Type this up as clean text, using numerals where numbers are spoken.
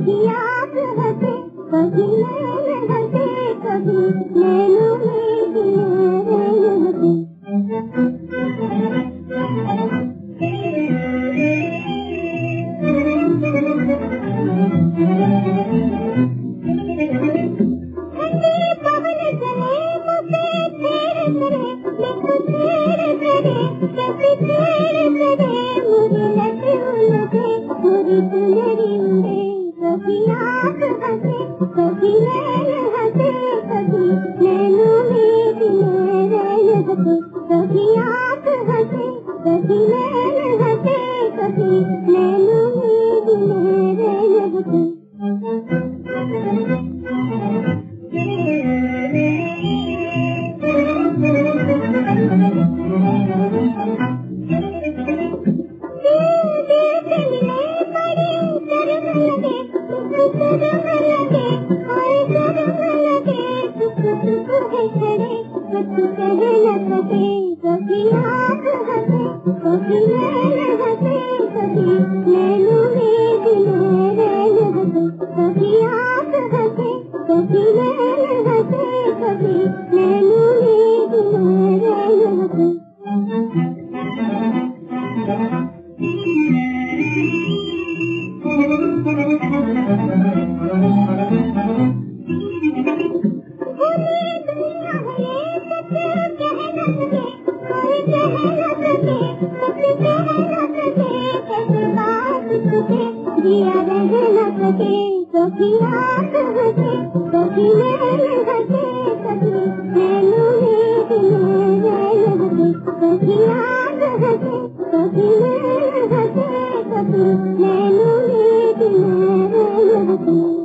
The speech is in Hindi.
कभी आप हंसे कभी नैन हंसे कभी नैनों में नैन हंसे। कभी आप हंसे कभी नैन हंसे कभी नैनों में नैन हंसे। कभी आप हंसे कभी नैन हंसे कभी नैनों में नैन हंसे। कभी आप हंसे कभी नैन हंसे कभी नैनों में नैन हंसे। कभी आप हंसे कभी नैन हंसे कभी नैनों में नैन हंसे। दिया रह न सके कभी आप हंसे कभी नैन हंसे कभी नैनों में नैन हंसे। कभी आप हंसे कभी नैन हंसे कभी नैनों में नैन हंसे।